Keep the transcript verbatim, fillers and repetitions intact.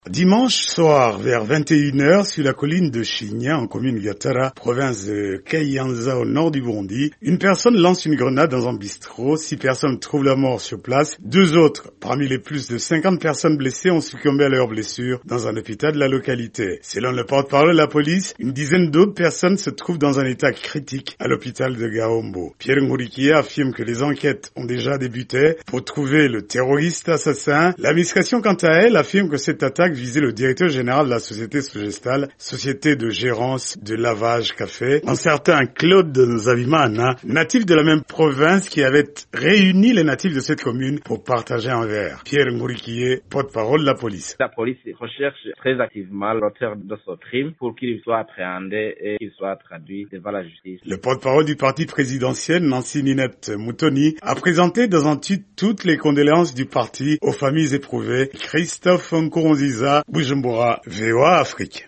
Dimanche soir, vers vingt et une heures, sur la colline de Chinya, en commune Gatara, province de Kayanza, au nord du Burundi, une personne lance une grenade dans un bistrot. Six personnes trouvent la mort sur place. Deux autres, parmi les plus de cinquante personnes blessées, ont succombé à leurs blessures dans un hôpital de la localité. Selon le porte-parole de la police, une dizaine d'autres personnes se trouvent dans un état critique à l'hôpital de Gaombo. Pierre Ngourikié affirme que les enquêtes ont déjà débuté pour trouver le terroriste assassin. L'administration, quant à elle, affirme que cette attaque visait le directeur général de la société Sogestal, société de gérance de lavage café, un certain Claude Nzabimana, natif de la même province, qui avait réuni les natifs de cette commune pour partager un verre. Pierre Ngourikié, porte-parole de la police. La police recherche très activement l'auteur de ce crime pour qu'il soit appréhendé et qu'il soit traduit devant la justice. Le porte-parole du parti présidentiel, Nancy Ninette Moutoni, a présenté dans un tweet toutes les condoléances du parti aux familles éprouvées. Christophe Nkurunziza, Bujumbura, V O A Afrique.